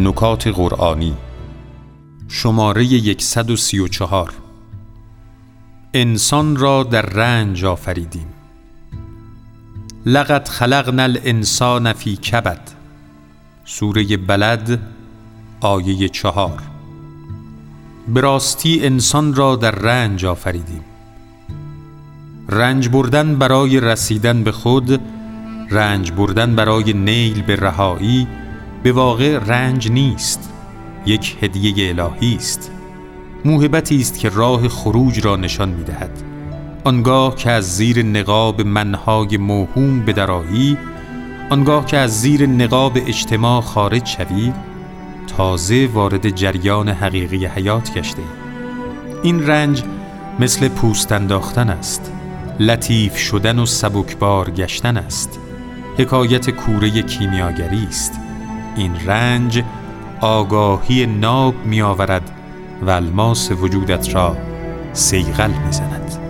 نکات قرآنی شماره 134. انسان را در رنج آفریدیم. لقد خلقنا الانسان فی کبد. سوره بلد آیه 4. به راستی انسان را در رنج آفریدیم. رنج بردن برای رسیدن به خود، رنج بردن برای نیل به رهایی، به واقع رنج نیست، یک هدیه الهی است. موهبتی است که راه خروج را نشان می‌دهد. آنگاه که از زیر نقاب منهای موهوم بدرایی، آنگاه که از زیر نقاب اجتماع خارج شوی، تازه وارد جریان حقیقی حیات گشته ای. این رنج مثل پوست انداختن است، لطیف شدن و سبکبار گشتن است، حکایت کوره کیمیاگری است. این رنج آگاهی ناب می آورد و الماس وجودت را صیقل می زند.